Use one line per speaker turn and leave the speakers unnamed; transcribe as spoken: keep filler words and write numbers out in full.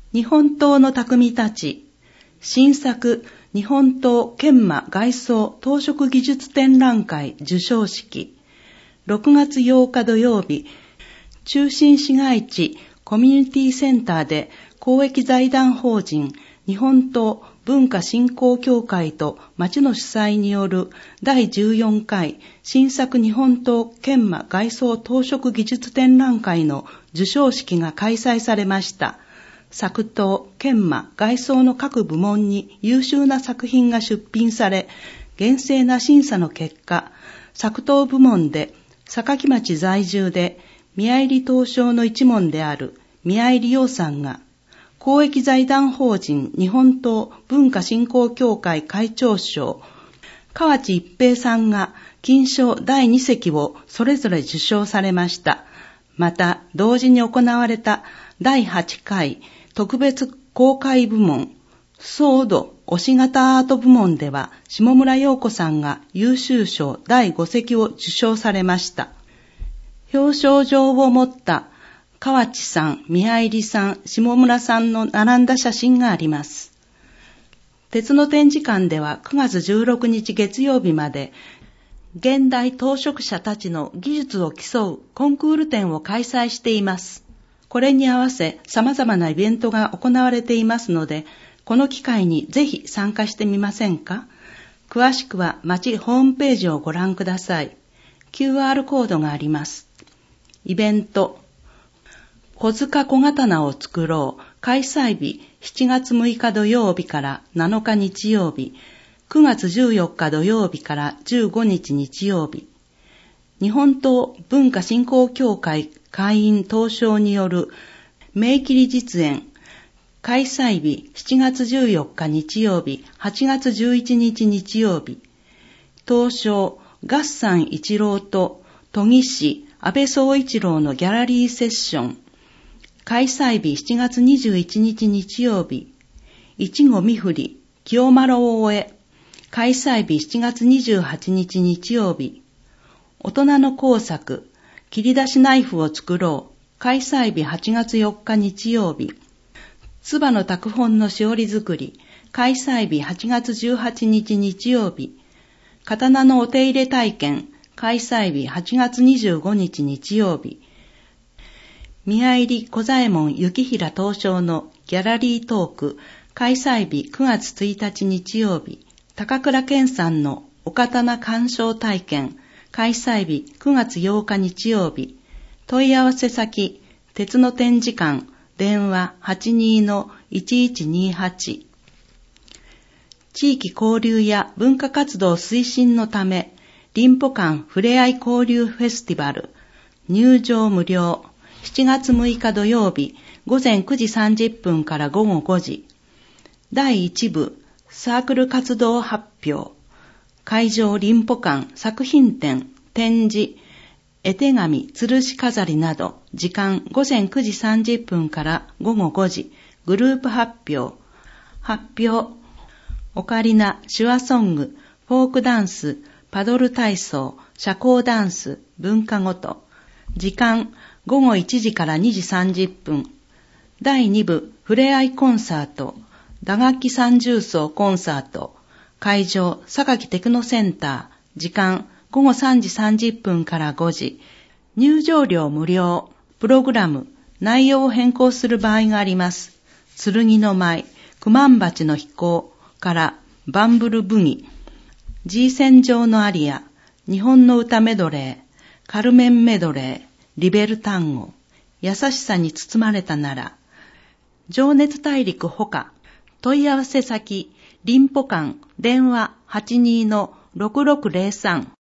日本刀の匠たち、新作日本刀研磨外装装飾技術展覧会授賞式。ろくがつようか土曜日、中心市街地コミュニティセンターで公益財団法人日本刀文化振興協会と町の主催によるだいじゅうよんかい新作日本刀研磨外装装飾技術展覧会の授賞式が開催されました。作刀、研磨、外装の各部門に優秀な作品が出品され、厳正な審査の結果、作刀部門で坂城町在住で宮入刀匠の一門である宮入洋さんが、公益財団法人日本刀文化振興協会会長賞、河内一平さんが金賞だいにせきをそれぞれ受賞されました。また、同時に行われただいはちかい特別公開部門、ソード押し型アート部門では、下村陽子さんが優秀賞だいごせきを受賞されました。表彰状を持った河内さん、宮入さん、下村さんの並んだ写真があります。鉄の展示館ではくがつじゅうろくにち月曜日まで、現代刀職者たちの技術を競うコンクール展を開催しています。これに合わせ様々なイベントが行われていますので、この機会にぜひ参加してみませんか？詳しくは町ホームページをご覧ください。キューアール コードがあります。イベント、小塚小刀を作ろう。開催日しちがつむいか土曜日からなのか日曜日、くがつじゅうよっか土曜日からじゅうごにち日曜日。日本刀文化振興協会会員刀匠による銘切り実演。開催日しちがつじゅうよっか日曜日、はちがつじゅういちにち日曜日。刀匠合山一郎と研ぎ師安倍総一郎のギャラリーセッション。開催日しちがつにじゅういちにち日曜日。いちごみふり清丸大江。開催日しちがつにじゅうはちにち日曜日。大人の工作、切り出しナイフを作ろう。開催日はちがつよっか日曜日。つばの拓本のしおり作り。開催日はちがつじゅうはちにち日曜日。刀のお手入れ体験。開催日はちがつにじゅうごにち日曜日。宮入小左衛門幸平刀匠のギャラリートーク。開催日くがつついたち日曜日。高倉健さんのお刀鑑賞体験。開催日くがつようか日曜日。問い合わせ先、鉄の展示館、電話 はちにーのいちいちにーはち。地域交流や文化活動推進のため、林保館ふれあい交流フェスティバル、入場無料、しちがつむいか土曜日、ごぜんくじさんじゅっぷんからごごごじ。だいいちぶ、サークル活動発表。会場林保館作品展、展示、絵手紙、吊るし飾りなど、時間ごぜんくじさんじゅっぷんからごごごじ、グループ発表、発表、オカリナ、手話ソング、フォークダンス、パドル体操、社交ダンス、文化ごと、時間ごごいちじからにじさんじゅっぷん、だいにぶ、ふれあいコンサート、打楽器三重奏コンサート、会場、榊テクノセンター、時間、ごごさんじさんじゅっぷんからごじ、入場料無料、プログラム、内容を変更する場合があります。剣の舞、九万鉢の飛行からバンブルブギ、G 線上のアリア、日本の歌メドレー、カルメンメドレー、リベルタンゴ、優しさに包まれたなら、情熱大陸ほか、問い合わせ先、林保館、電話 はちにーのろくろくぜろさん